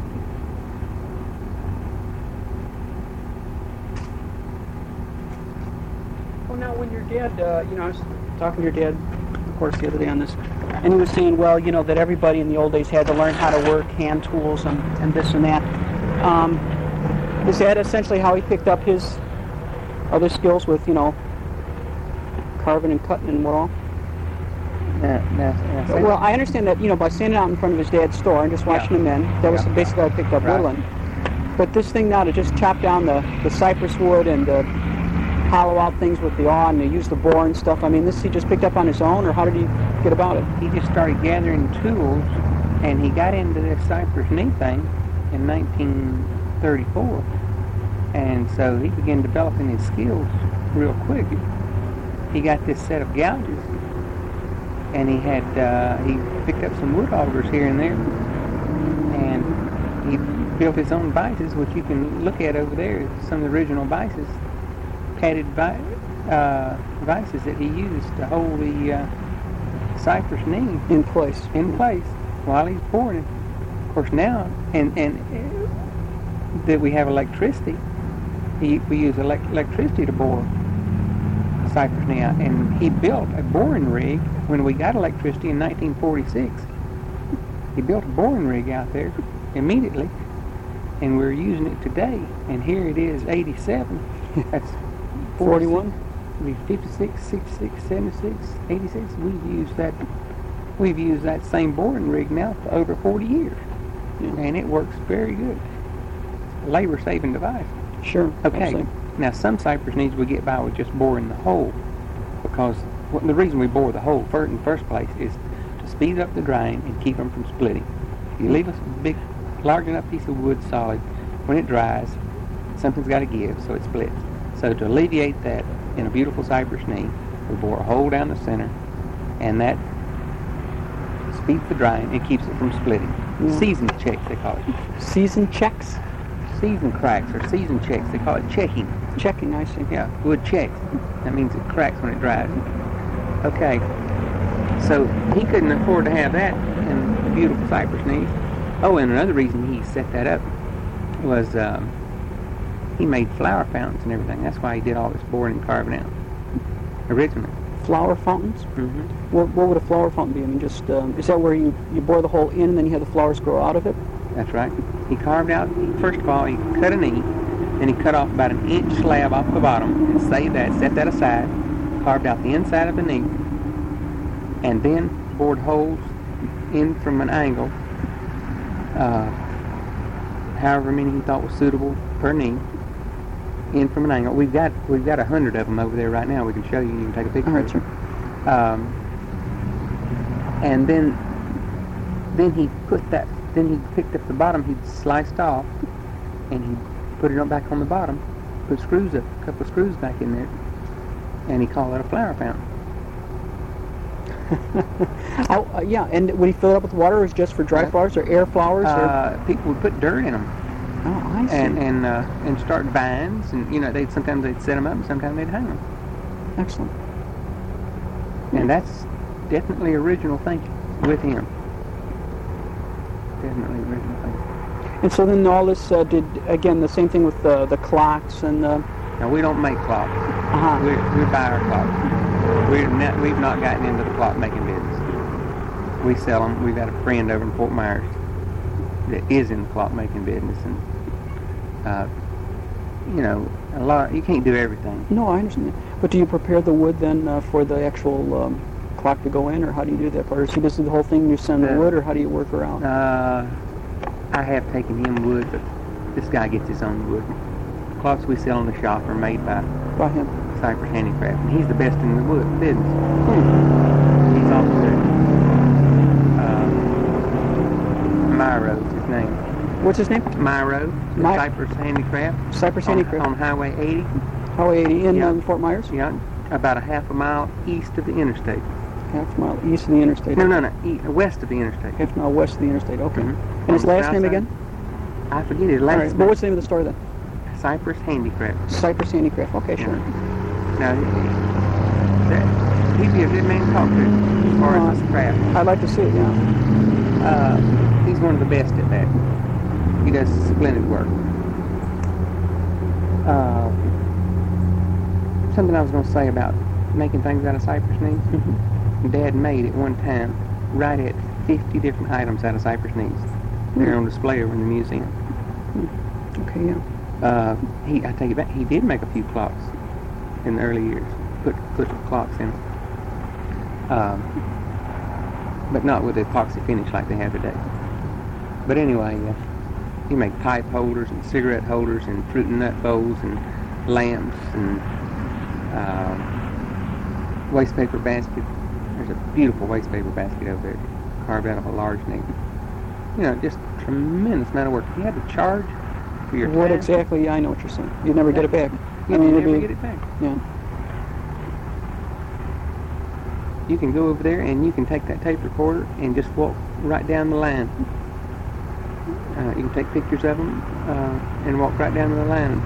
Well, now when your dad, uh, you know, I was talking to your dad, of course, the other day on this, and he was saying, well, you know, that everybody in the old days had to learn how to work hand tools and, and this and that. Um, is that essentially how he picked up his other skills with, you know, carving and cutting and what all? No, no, no. Well, I understand that, you know, by standing out in front of his dad's store and just watching Yeah. him in, that was Yeah. basically how I picked up Right. woodland. But this thing now to just chop down the, the cypress wood and uh, hollow out things with the awl and to use the bore and stuff, I mean, this he just picked up on his own, or how did he get about it? He just started gathering tools, and he got into this cypress knee thing in nineteen thirty-four. And so he began developing his skills real quick. He got this set of gouges, and he had uh, he picked up some wood augers here and there, and he built his own vices, which you can look at over there. Some of the original vices, padded vi- uh, vices that he used to hold the uh, cypress knee In place. in place while he's pouring it. Of course, now, and and uh, that we have electricity, he, we use elect- electricity to bore. cypress knee out, and he built a boring rig when we got electricity in nineteen forty-six. He built a boring rig out there immediately, and we're using it today. And here it is, eighty-seven. That's forty-one? fifty-six, sixty-six, seventy-six, eighty-six. We've used that. We've used that same boring rig now for over forty years, Yeah. and it works very good. Labor-saving device. Sure. Okay. Absolutely. Now, some cypress knees we get by with just boring the hole, because well, the reason we bore the hole first, in the first place is to speed up the drying and keep them from splitting. If you leave a big, large enough piece of wood solid, when it dries, something's got to give, so it splits. So to alleviate that, in a beautiful cypress knee, we bore a hole down the center, and that speeds the drying and keeps it from splitting. Yeah. Season checks, they call it. Season checks? Season cracks or season checks, they call it checking. Checking, I see. Yeah, wood checks. That means it cracks when it dries. Okay, so he couldn't afford to have that in the beautiful cypress knees. Oh, and another reason he set that up was um, he made flower fountains and everything. That's why he did all this boring and carving out originally. Flower fountains? Mm-hmm. What, what would a flower fountain be? I mean, just, um, is that where you, you bore the hole in and then you have the flowers grow out of it? That's right. He carved out, first of all, he cut a knee, and he cut off about an inch slab off the bottom, and saved that, set that aside, carved out the inside of the knee, and then bored holes in from an angle, uh, however many he thought was suitable per knee, in from an angle. We've got we've got a hundred of them over there right now. We can show you. You can take a picture. All right, of sir. it. Um, and then then he put that. Then he picked up the bottom. He sliced off, and he put it on back on the bottom. Put screws up, a couple of screws back in there, and he called it a flower fountain. Oh, uh, yeah, and would he fill it up with water, or is it just for dry Yeah. flowers or air flowers? Or? Uh, people would put dirt in them. Oh, I see. and and uh, and start vines, and you know they'd sometimes they'd set them up, and sometimes they'd hang them, Excellent. and that's definitely original thinking with him. Definitely original thinking. And so then all this uh, did, again, the same thing with uh, the clocks and the... Now we don't make clocks. Uh-huh. We we buy our clocks. We're not, we've not gotten into the clock making business. We sell them. We've got a friend over in Fort Myers that is in the clock making business, and uh, you know, a lot. You can't do everything. No, I understand that. But do you prepare the wood then uh, for the actual um, clock to go in, or how do you do that part? Or is he just do the whole thing, you send the Uh, wood, or how do you work around? Uh, I have taken him wood, but this guy gets his own wood. Clocks we sell in the shop are made by By him? Cypress Handicraft, and he's the best in the wood business. Hmm. He's also uh, Myro is his name. What's his name? Myro, My- Cypress Handicraft. Cypress on, Handicraft. on Highway eighty. Highway eighty in Yeah. um, Fort Myers? Yeah, about a half a mile east of the interstate. Half a mile east of the interstate. No, no, no, e- west of the interstate. Half a mile west of the interstate, okay. Mhm. And his On the last south name side. again? I forget his All last right, name. but what's the name of the store then? Cypress Handicraft. Cypress Handicraft, okay, sure. Now, that, he'd be a good man to talk to as far Uh, as this craft. I'd like to see it, yeah. Uh, he's one of the best at that. He does splendid work. Uh, something I was going to say about making things out of cypress knees. Dad made at one time right at fifty different items out of cypress knees. They're on display over in the museum. Okay, yeah. Uh, he, I take it back, he did make a few clocks in the early years. Put put clocks in. Um, but not with the epoxy finish like they have today. But anyway, uh, he made pipe holders and cigarette holders and fruit and nut bowls and lamps and uh, waste paper basket. There's a beautiful waste paper basket over there, carved out of a large nail. You know, just tremendous amount of work. You had to charge for your What time. exactly? Yeah, I know what you're saying. You'd never get it back. You I mean, can it'd never be, get it back. yeah. You can go over there and you can take that tape recorder and just walk right down the line. Uh, you can take pictures of them uh, and walk right down the line.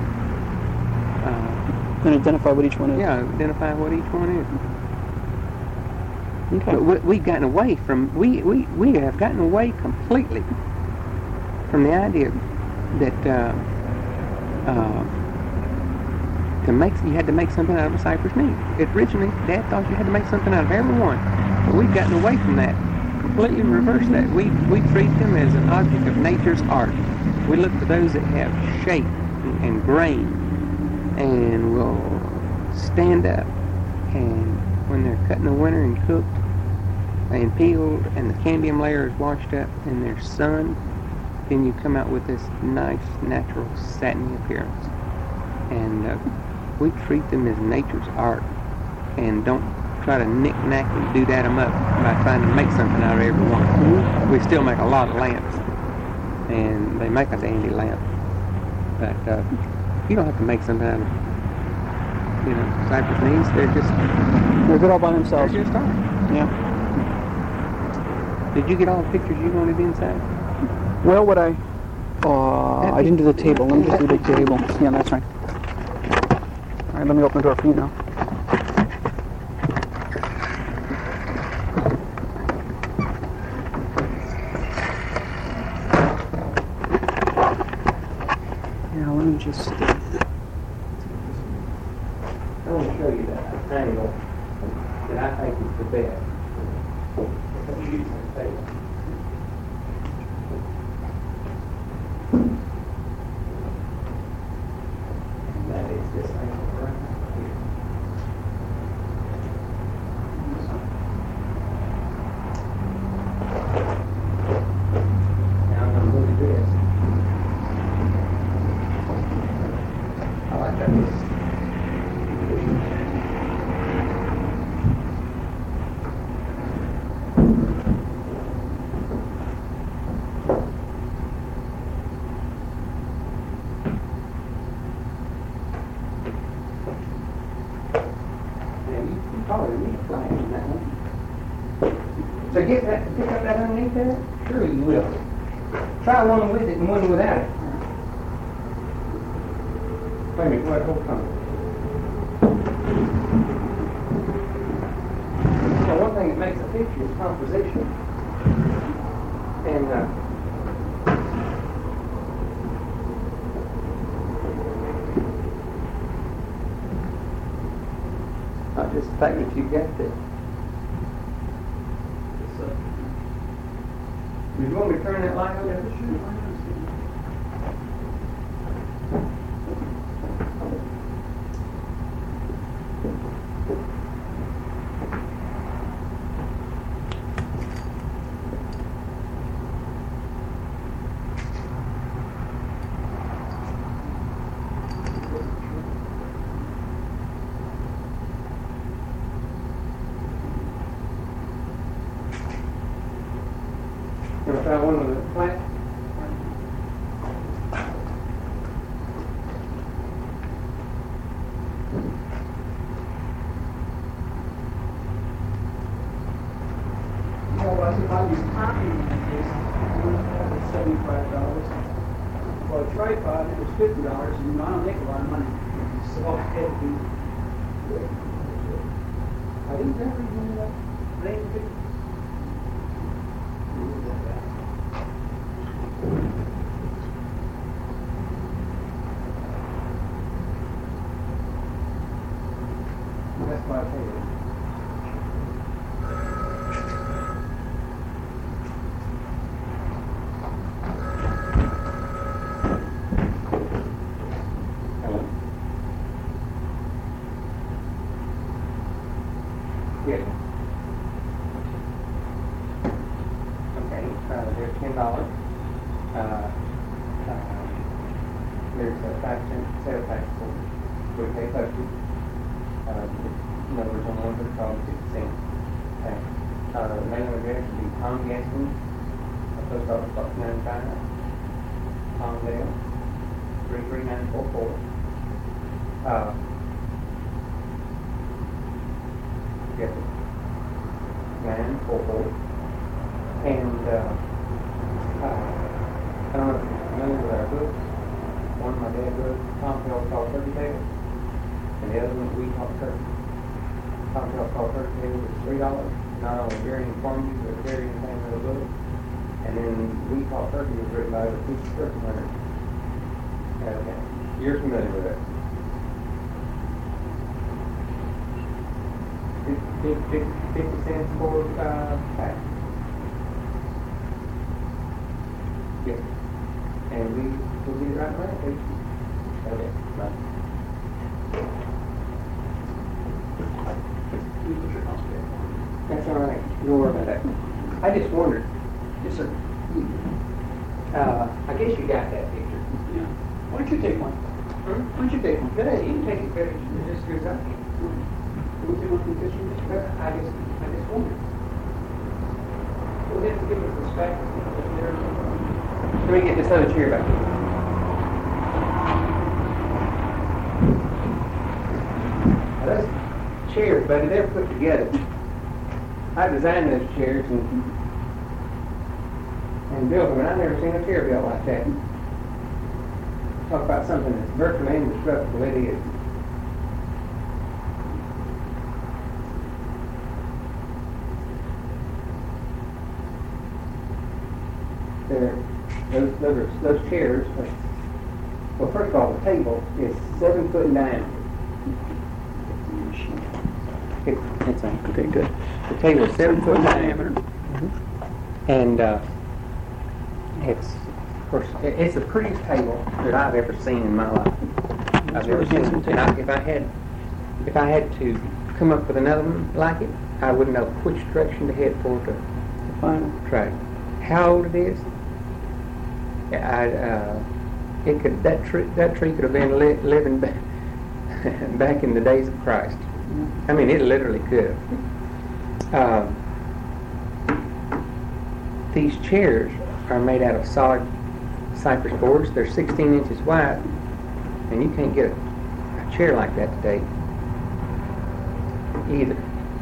Uh, And identify what each one is. yeah, identify what each one is. Okay. But we, we've gotten away from, we, we, we have gotten away completely from the idea that uh, uh, to make, you had to make something out of a cypress knee. It, originally, Dad thought you had to make something out of every one. But we've gotten away from that. Completely reversed that. We, we treat them as an object of nature's art. We look for those that have shape and, and grain and will stand up. And when they're cut in the winter and cooked and peeled and the cambium layer is washed up and they're sunned, then you come out with this nice, natural, satiny appearance. And uh, we treat them as nature's art and don't try to knick-knack and do-dat them up by trying to make something out of every one. Mm-hmm. We still make a lot of lamps, and they make a dandy lamp. But uh, you don't have to make something out of, you know, cypress knees. They're just... They're good all by themselves. They're just art. Yeah. Did you get all the pictures you wanted inside? Well, what I... Uh, I didn't do the table. Let me just do the table. Yeah, that's right. All right, let me open the door for you now. Now, let me just... Uh, I want to show you that angle that I think is the best. Let me use this table. And that is this angle right here. Now I'm going to look at this. I like that. So get that, pick up that underneath there? Sure you will. Try one with it and one without it. Wait a minute, wait, hold on. So one thing that makes a picture is composition. And uh, not just the fact that you got this. Do you want me to turn that light on? Yeah, sure. You want to try one with a flat? Well, I think I'll use copy this. It's seventy-five dollars. For a tripod, it was fifty dollars, and I don't make a lot of money. So I had to do. I didn't ever remember that. They didn't. That's why I paid it. Hello? Yeah. Okay, uh, there's ten dollars. Uh, uh, there's a five cent sales tax for we pay postage. Uh, in other words, on one hundred called fifty cents. Okay. Uh, the mailing address would be Tom Gaskins, Post Office Box ninety-five, Palmdale, three three nine four four. Uh, yes, nine four four. And uh, uh, I don't know if you're familiar with our books. One my dad wrote, Tom Pell called Turkey Tale, and the other one we called Turkey. Tom Pell called Turkey Tale was three dollars. Not only very informative, but very entertaining of the book. And then we called Turkey was written by the Peach Turkey Hunter. Okay, you're familiar with it. fifty, fifty cents for uh, pack. Yes. And we will get it right away, please. Okay. Right. That's all right. Don't worry about that. I just wondered. Yes, sir. Uh, I guess you got that picture. Yeah. Why don't you take one? Hmm? Why don't you take one? Good idea. You can take it better just as good as I can. Can we take one from the picture? But I just, I just wondered. We'll have to give us the spec. Let me get this other chair back. Now, those chairs, buddy, they're put together. I designed those chairs and and built them, and I've never seen a chair built like that. Talk about something that's virtually indestructible. It is. They're, those, those, are, those chairs, are, well, first of all, the table is seven foot in diameter. It, it's a, Okay, good. the table is seven foot in diameter. Mm-hmm. And uh, it's, of course, it- it's the prettiest table that I've ever seen in my life. I've ever really seen. handsome And I, if I had, if I had to come up with another one like it, I wouldn't know which direction to head for to Fine. try it. How old it is? I, uh, it could that tree that tree could have been li- living back, back in the days of Christ. I mean, it literally could have. Um, these chairs are made out of solid cypress boards. They're sixteen inches wide, and you can't get a, a chair like that today either.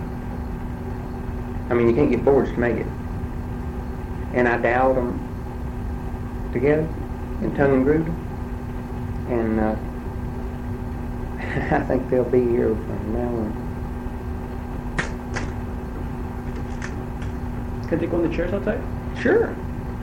I mean, you can't get boards to make it. And I doweled them together and tongue and grooved them, and uh, I think they'll be here from now on. Can I take one of the chairs outside? Sure.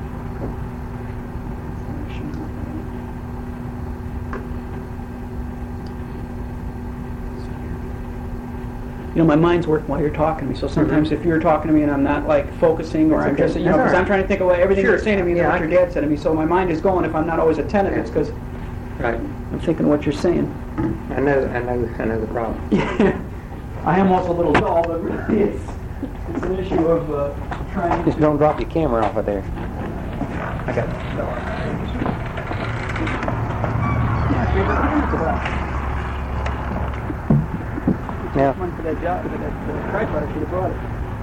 You know, my mind's working while you're talking to me, so sometimes if you're talking to me and I'm not like focusing, or That's I'm okay. just, you know, That's all because I'm right. trying to think of what everything Sure. you're saying to me and Yeah, what I- your dad said to me, so my mind is going. If I'm not always attentive, it's because Right. I'm thinking what you're saying. I know. I know. I know the problem. Yeah. I am also a little dull, but really it's, it's an issue of uh, trying Just to... don't drop your camera off of there. I got it. Now, One for that job, for that uh, tripod, I should have brought it.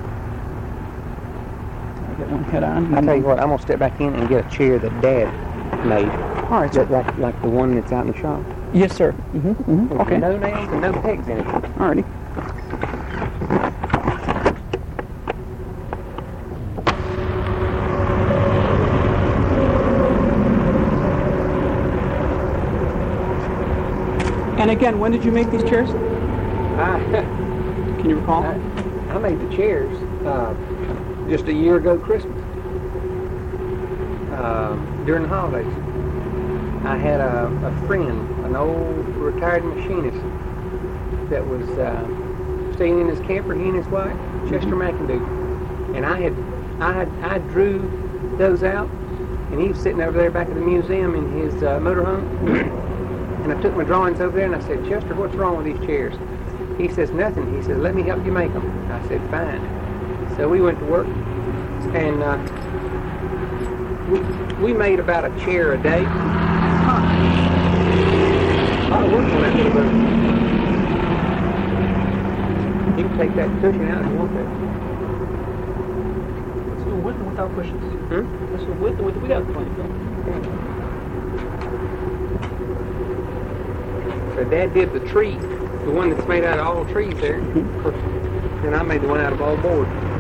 I'll get one head on. I tell you what. I'm gonna step back in and get a chair that Dad made. All right, Just sir. like like the one that's out in the shop. Yes, sir. Mm-hmm, mm-hmm. With Okay. No nails and no pegs in it. All righty. And again, when did you make these chairs? I, Can you recall? I, I made the chairs uh, just a year ago Christmas. Um, during the holidays. I had a, a friend, an old retired machinist, that was uh, staying in his camper, he and his wife, Chester McIndoe. And I had, I had, I drew those out, and he was sitting over there back at the museum in his uh, motorhome. And I took my drawings over there and I said, Chester, what's wrong with these chairs? He says, nothing. He says, let me help you make them. I said, fine. So we went to work, and uh, we, we made about a chair a day. A lot of work on that little bit. You can take that cushion out if you want that. Let's do with and without cushions. Hmm? Let's do with and with without cushions. So Dad did the tree, the one that's made out of all trees there. Of course, and I made the one out of all board.